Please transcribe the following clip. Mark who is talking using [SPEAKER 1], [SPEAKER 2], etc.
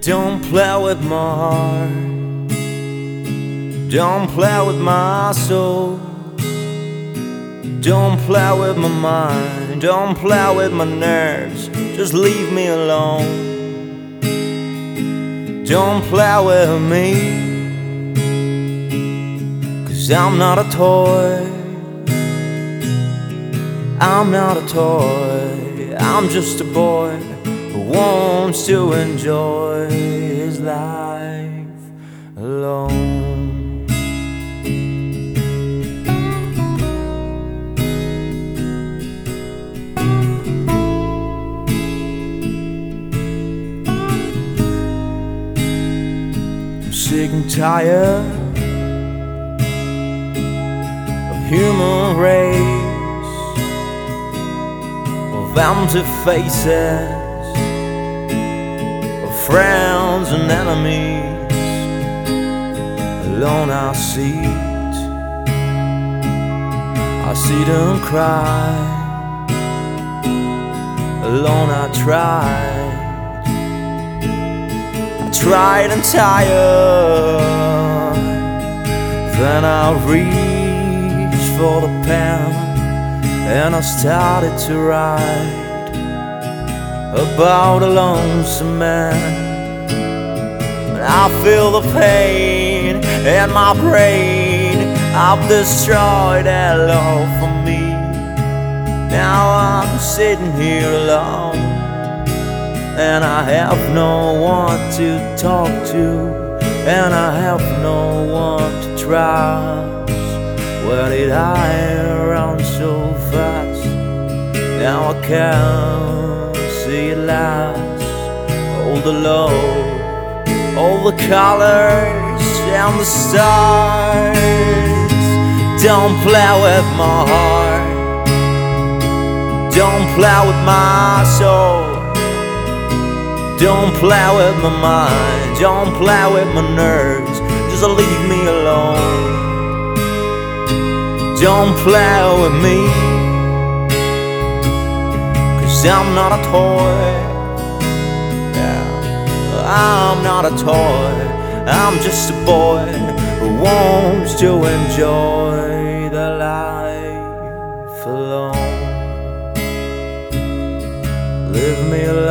[SPEAKER 1] Don't play with my heart, don't play with my soul, don't play with my mind, don't play with my nerves, just leave me alone. Don't play with me, 'cause I'm not a toy, I'm not a toy, I'm just a boy who wants to enjoy his life alone. I'm sick and tired of human race, of empty faces, friends and enemies. Alone I sit and cry. Alone I tried and tired. Then I reached for the pen and I started to write about a lonesome man. I feel the pain in my brain, I've destroyed that love for me. Now I'm sitting here alone, and I have no one to talk to, and I have no one to trust. Where did I run so fast? Now I can't see it last. All the love, all the colors and the stars. Don't play with my heart, don't play with my soul, don't play with my mind, don't play with my nerves, just leave me alone. Don't play with me, 'cause I'm not a toy, I'm not a toy, I'm just a boy who wants to enjoy the life alone. Leave me alone.